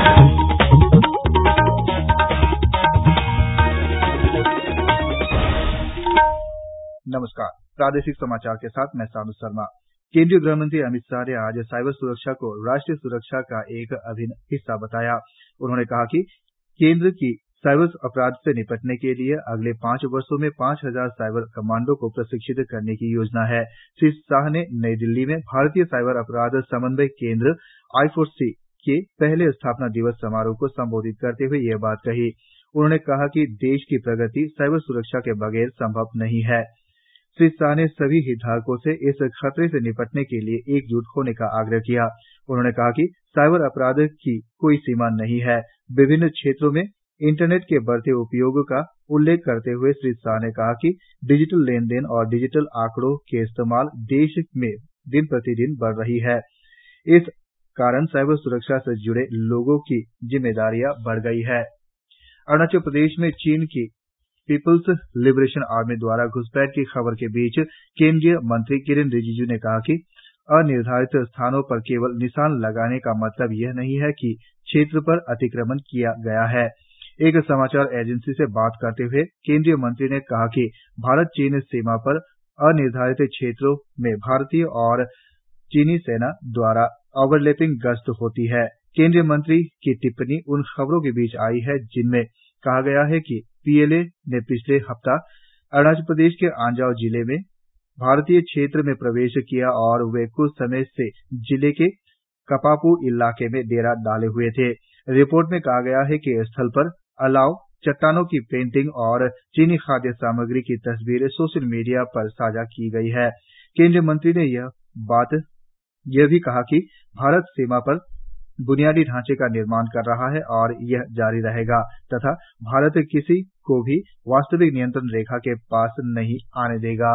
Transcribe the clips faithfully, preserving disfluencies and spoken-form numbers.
नमस्कार, प्रादेशिक समाचार के साथ मैं सानू शर्मा। केंद्रीय गृह मंत्री अमित शाह ने आज साइबर सुरक्षा को राष्ट्रीय सुरक्षा का एक अभिन्न हिस्सा बताया। उन्होंने कहा कि केंद्र की साइबर अपराध से निपटने के लिए अगले पांच वर्षों में पांच हजार साइबर कमांडो को प्रशिक्षित करने की योजना है। श्री शाह ने नई दिल्ली में भारतीय साइबर अपराध समन्वय केंद्र आई फोर सी के पहले स्थापना दिवस समारोह को संबोधित करते हुए यह बात कही। उन्होंने कहा कि देश की प्रगति साइबर सुरक्षा के बगैर संभव नहीं है। श्री शाह ने सभी हितधारकों से इस खतरे से निपटने के लिए एकज्ट होने का आग्रह किया। उन्होंने कहा कि साइबर अपराध की कोई सीमा नहीं है। विभिन्न क्षेत्रों में इंटरनेट के बढ़ते उपयोग का उल्लेख करते हुए श्री शाह ने कहा कि डिजिटल लेनदेन और डिजिटल आंकड़ों के इस्तेमाल देश में दिन प्रतिदिन बढ़ रही है। इस कारण साइबर सुरक्षा से जुड़े लोगों की जिम्मेदारियां बढ़ गई है। अरुणाचल प्रदेश में चीन की पीपल्स लिबरेशन आर्मी द्वारा घ्सपैठ की खबर के बीच केंद्रीय मंत्री किरेन रिजिजू ने कहा कि अनिर्धारित स्थानों पर केवल निशान लगाने का मतलब यह नहीं है कि क्षेत्र पर अतिक्रमण किया गया है। एक समाचार एजेंसी से बात करते हुए केंद्रीय मंत्री ने कहा कि भारत चीन सीमा पर अनिर्धारित क्षेत्रों में भारतीय और चीनी सेना द्वारा ओवरलैपिंग गश्त होती है। केंद्रीय मंत्री की टिप्पणी उन खबरों के बीच आई है जिनमें कहा गया है कि पीएलए ने पिछले हफ्ते अरुणाचल प्रदेश के अंजाव जिले में भारतीय क्षेत्र में प्रवेश किया और वे कुछ समय से जिले के कपापू इलाके में डेरा डाले हुए थे। रिपोर्ट में कहा गया है कि स्थल पर अलाव, चट्टानों की पेंटिंग और चीनी खाद्य सामग्री की तस्वीरें सोशल मीडिया पर साझा की गई है। केंद्रीय मंत्री ने यह बात यह भी कहा कि भारत सीमा पर बुनियादी ढांचे का निर्माण कर रहा है और यह जारी रहेगा तथा भारत किसी को भी वास्तविक नियंत्रण रेखा के पास नहीं आने देगा।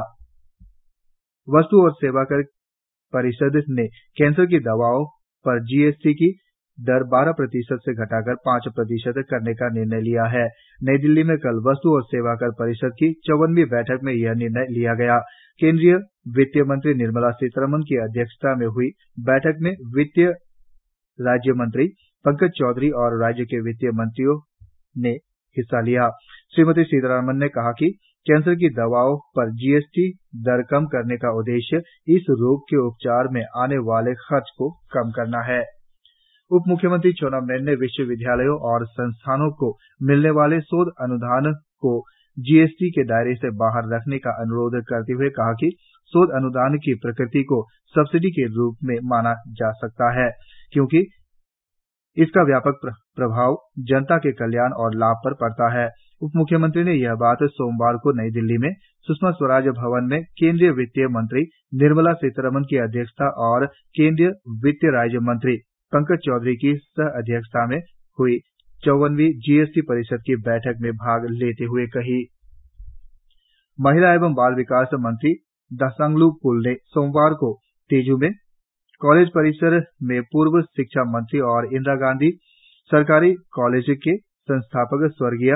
वस्तु और सेवा कर परिषद ने कैंसर की दवाओं पर जीएसटी की दर बारह प्रतिशत से घटाकर पांच प्रतिशत करने का निर्णय लिया है। नई दिल्ली में कल वस्तु और सेवा कर परिषद की चौवनवीं बैठक में यह निर्णय लिया गया। केंद्रीय वित्त मंत्री निर्मला सीतारमण की अध्यक्षता में हुई बैठक में वित्त राज्य मंत्री पंकज चौधरी और राज्य के वित्त मंत्रियों ने हिस्सा लिया। श्रीमती सीतारमण ने कहा कि कैंसर की दवाओं पर जीएसटी दर कम करने का उद्देश्य इस रोग के उपचार में आने वाले खर्च को कम करना है। उप मुख्यमंत्री चाउना मेन ने विश्वविद्यालयों और संस्थानों को मिलने वाले शोध अनुदान को जीएसटी के दायरे से बाहर रखने का अनुरोध करते हुए कहा कि शोध अनुदान की प्रकृति को सब्सिडी के रूप में माना जा सकता है क्योंकि इसका व्यापक प्रभाव जनता के कल्याण और लाभ पर पड़ता है। उप मुख्यमंत्री ने यह बात सोमवार को नई दिल्ली में सुषमा स्वराज भवन में केंद्रीय वित्त मंत्री निर्मला सीतारमण की अध्यक्षता और केंद्रीय वित्त राज्य मंत्री पंकज चौधरी की सह अध्यक्षता में हुई चौवनवीं जीएसटी परिषद की बैठक में भाग लेते हुए कही। महिला एवं बाल विकास मंत्री दास्तांगलु पुल ने सोमवार को तेजू में कॉलेज परिसर में पूर्व शिक्षा मंत्री और इंदिरा गांधी सरकारी कॉलेज के संस्थापक स्वर्गीय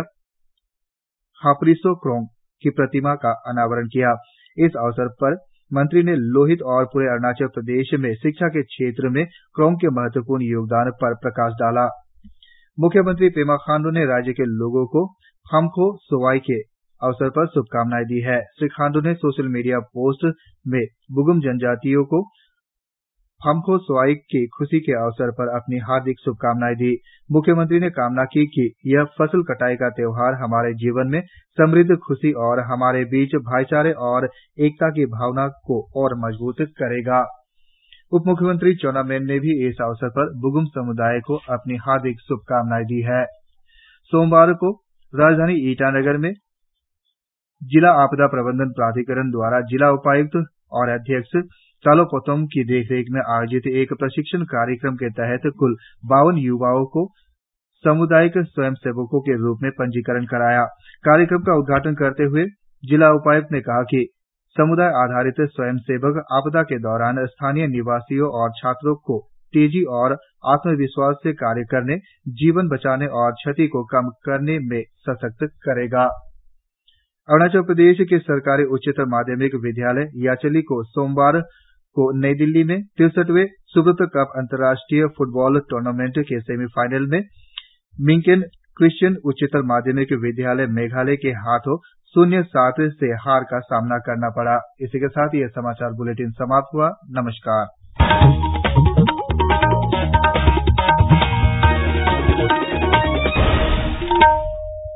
खापरिसो क्रोंग की प्रतिमा का अनावरण किया। इस अवसर पर मंत्री ने लोहित और पूरे अरुणाचल प्रदेश में शिक्षा के क्षेत्र में क्रोंग के महत्वपूर्ण योगदान पर प्रकाश डाला। मुख्यमंत्री पेमा खांडू ने राज्य के लोगों को खामखो सोवाई के अवसर पर शुभकामनाएं दी है। श्री खांडू ने सोशल मीडिया पोस्ट में बुगुम जनजातियों को खामखो सोवाई की खुशी के अवसर पर अपनी हार्दिक शुभकामनाएं दी। मुख्यमंत्री ने कामना की कि यह फसल कटाई का त्योहार हमारे जीवन में समृद्धि, खुशी और हमारे बीच भाईचारे और एकता की भावना को और मजबूत करेगा। उप मुख्यमंत्री चाउना मेन ने भी इस अवसर पर बुगुम समुदाय को अपनी हार्दिक शुभकामनाएं दी है। सोमवार को राजधानी ईटानगर में जिला आपदा प्रबंधन प्राधिकरण द्वारा जिला उपायुक्त और अध्यक्ष तालो पोतोम की देखरेख में आयोजित एक प्रशिक्षण कार्यक्रम के तहत कुल बावन युवाओं को सामुदायिक स्वयं सेवकों के रूप में पंजीकरण कराया। कार्यक्रम का उद्घाटन करते हुए जिला उपायुक्त ने कहा कि समुदाय आधारित स्वयं सेवक आपदा के दौरान स्थानीय निवासियों और छात्रों को तेजी और आत्मविश्वास से कार्य करने, जीवन बचाने और क्षति को कम करने में सशक्त करेगा। अरुणाचल प्रदेश के सरकारी उच्चतर माध्यमिक विद्यालय याचली को सोमवार को नई दिल्ली में तिरसठवें सुब्रत कप अंतर्राष्ट्रीय फुटबॉल टूर्नामेंट के सेमीफाइनल में मिंकेन क्रिश्चियन उच्चतर माध्यमिक विद्यालय मेघालय के हाथों शून्य सात से हार का सामना करना पड़ा। इसी के साथ ये समाचार बुलेटिन समाप्त हुआ। नमस्कार।